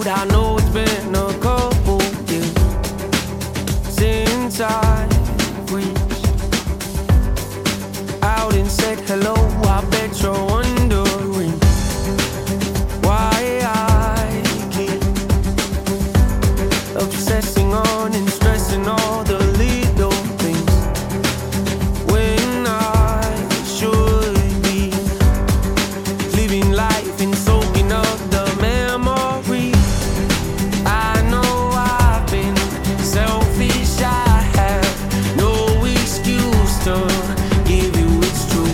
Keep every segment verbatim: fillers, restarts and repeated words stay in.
I know it's been a couple years since I've reached out and said hello. I bet you're wondering why I keep obsessing on and stressing all the little things when I should be living life and soaking up the memory. I know I've been selfish, I have no excuse to give you it's true.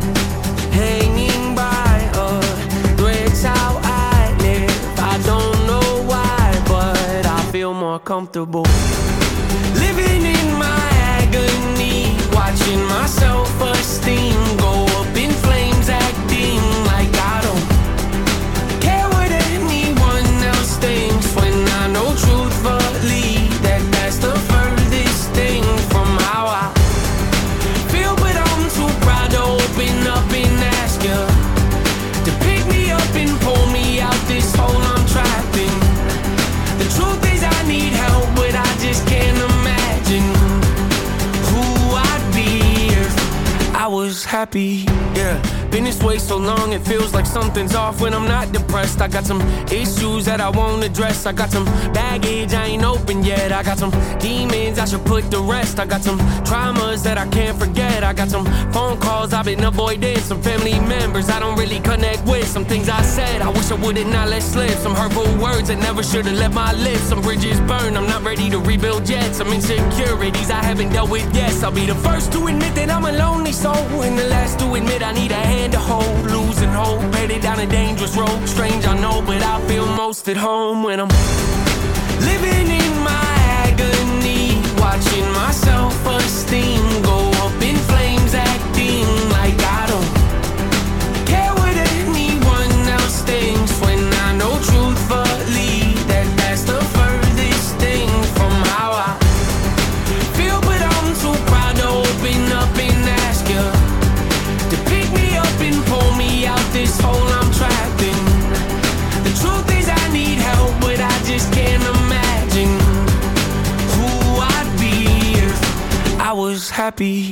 Hanging by a thread's how I live. I don't know why, but I feel more comfortable living in my agony, watching my self-esteem go up in flames, acting like I don't care what anyone else thinks, when I know truthfully that that's the furthest thing from how I feel. But I'm too proud to open up and ask you to pick me up and pull me out this hole I'm trapped in. The truth is I need help, but I just can't imagine who I'd be if I was happy. Yeah, been this way so long it feels like something's off when I'm not depressed. I got some issues that I won't address. I got some baggage I ain't open yet. I got some demons I should put to rest. I got some traumas that I can't forget. I got some phone calls I've been avoiding, some family members I don't really connect with, some things I said I wish I would've not let slip, some hurtful words that never should've left my lips, some bridges burned I'm not ready to rebuild yet, some insecurities I haven't dealt with yet. I'll be the first to admit that I'm a lonely soul, and the last to admit I need a hand to hold. Losing hope, headed down a dangerous road. Strange I know, but I feel most at home when I'm living in my agony, watching my self-esteem go up in flames, acting like I don't care what anyone else thinks, when I know truthfully that that's the furthest thing from how I feel. But I'm too proud to open up and ask you to pick me up and pull me out this hole I'm trapped in. The truth is I need help, but I just can't imagine who I'd be if I was happy.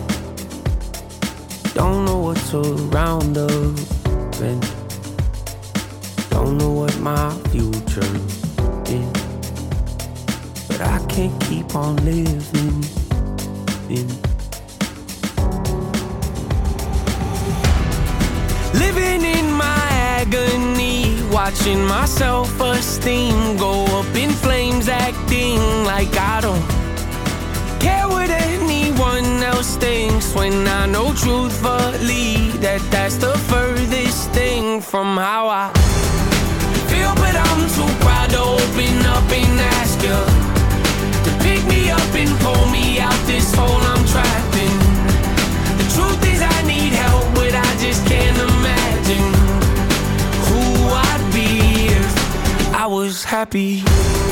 Don't know what's around the bend, don't know what my future is, but I can't keep on living in living in my agony, watching my self-esteem go up in flames, acting like I don't care what anyone else thinks, when I know truthfully that that's the furthest thing from how I feel. But I'm too proud to open up and ask you to pick me up and pull me out this hole I'm trapped in. The truth is I need help, but I just can't imagine who I'd be if I was happy.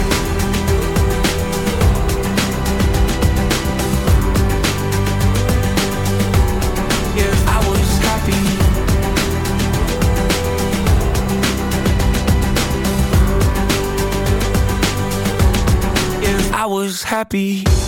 If I was happy. If I was happy.